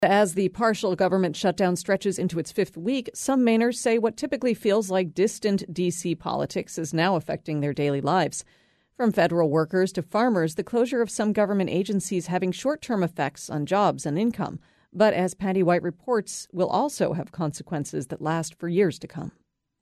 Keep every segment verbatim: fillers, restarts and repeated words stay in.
As the partial government shutdown stretches into its fifth week, some Mainers say what typically feels like distant D C politics is now affecting their daily lives. From federal workers to farmers, the closure of some government agencies having short-term effects on jobs and income. But as Patty White reports, will also have consequences that last for years to come.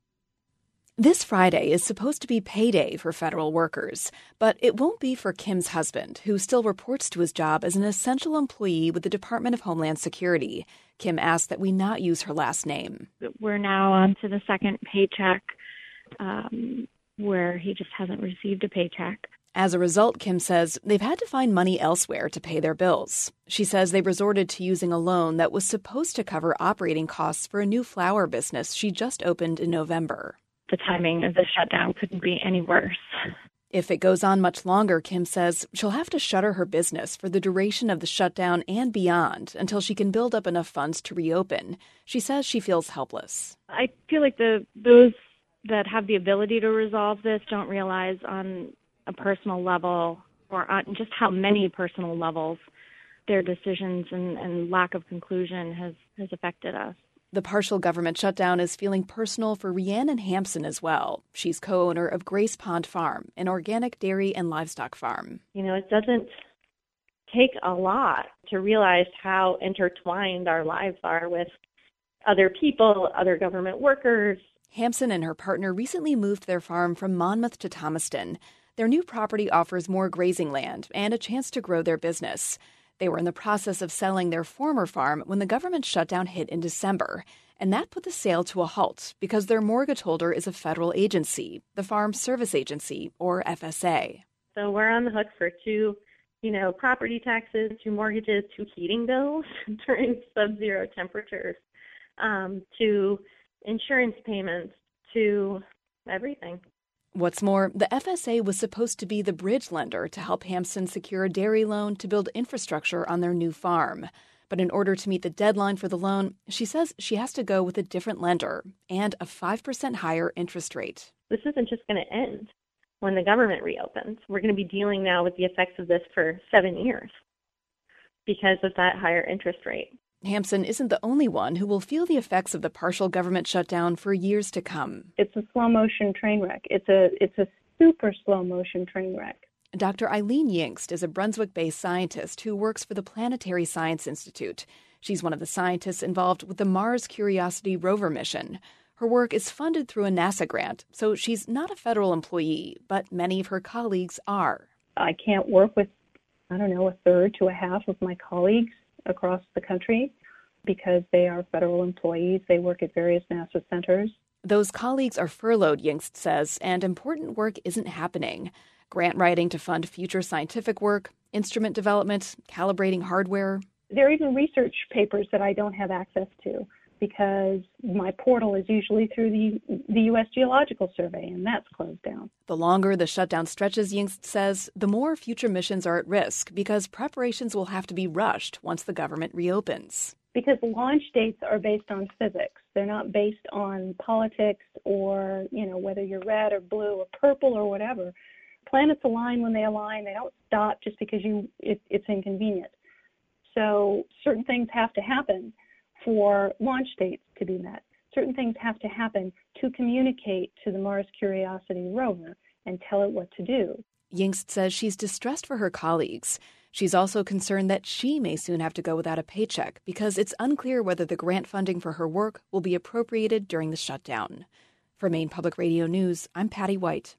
This Friday is supposed to be payday for federal workers, but it won't be for Kim's husband, who still reports to his job as an essential employee with the Department of Homeland Security. Kim asked that we not use her last name. We're now on to the second paycheck, um, where he just hasn't received a paycheck. As a result, Kim says they've had to find money elsewhere to pay their bills. She says they resorted to using a loan that was supposed to cover operating costs for a new flower business she just opened in November. The timing of the shutdown couldn't be any worse. If it goes on much longer, Kim says she'll have to shutter her business for the duration of the shutdown and beyond until she can build up enough funds to reopen. She says she feels helpless. I feel like the those that have the ability to resolve this don't realize on a personal level or on just how many personal levels their decisions and, and lack of conclusion has, has affected us. The partial government shutdown is feeling personal for Rhiannon Hampson as well. She's co-owner of Grace Pond Farm, an organic dairy and livestock farm. You know, it doesn't take a lot to realize how intertwined our lives are with other people, other government workers. Hampson and her partner recently moved their farm from Monmouth to Thomaston. Their new property offers more grazing land and a chance to grow their business. They were in the process of selling their former farm when the government shutdown hit in December, and that put the sale to a halt because their mortgage holder is a federal agency, the Farm Service Agency, or F S A. So we're on the hook for two, you know, property taxes, two mortgages, two heating bills during sub-zero temperatures, um, to insurance payments, to everything. What's more, the F S A was supposed to be the bridge lender to help Hampson secure a dairy loan to build infrastructure on their new farm. But in order to meet the deadline for the loan, she says she has to go with a different lender and a five percent higher interest rate. This isn't just going to end when the government reopens. We're going to be dealing now with the effects of this for seven years because of that higher interest rate. Hampson isn't the only one who will feel the effects of the partial government shutdown for years to come. It's a slow-motion train wreck. It's a it's a super slow-motion train wreck. Doctor Eileen Yingst is a Brunswick-based scientist who works for the Planetary Science Institute. She's one of the scientists involved with the Mars Curiosity rover mission. Her work is funded through a NASA grant, so she's not a federal employee, but many of her colleagues are. I can't work with, I don't know, a third to a half of my colleagues across the country because they are federal employees. They work at various NASA centers. Those colleagues are furloughed, Yingst says, and important work isn't happening. Grant writing to fund future scientific work, instrument development, calibrating hardware. There are even research papers that I don't have access to because my portal is usually through the the U S Geological Survey, and that's closed down. The longer the shutdown stretches, Yingst says, the more future missions are at risk because preparations will have to be rushed once the government reopens. Because launch dates are based on physics. They're not based on politics or, you know, whether you're red or blue or purple or whatever. Planets align when they align. They don't stop just because you it, it's inconvenient. So certain things have to happen for launch dates to be met. Certain things have to happen to communicate to the Mars Curiosity rover and tell it what to do. Yingst says she's distressed for her colleagues. She's also concerned that she may soon have to go without a paycheck because it's unclear whether the grant funding for her work will be appropriated during the shutdown. For Maine Public Radio News, I'm Patty White.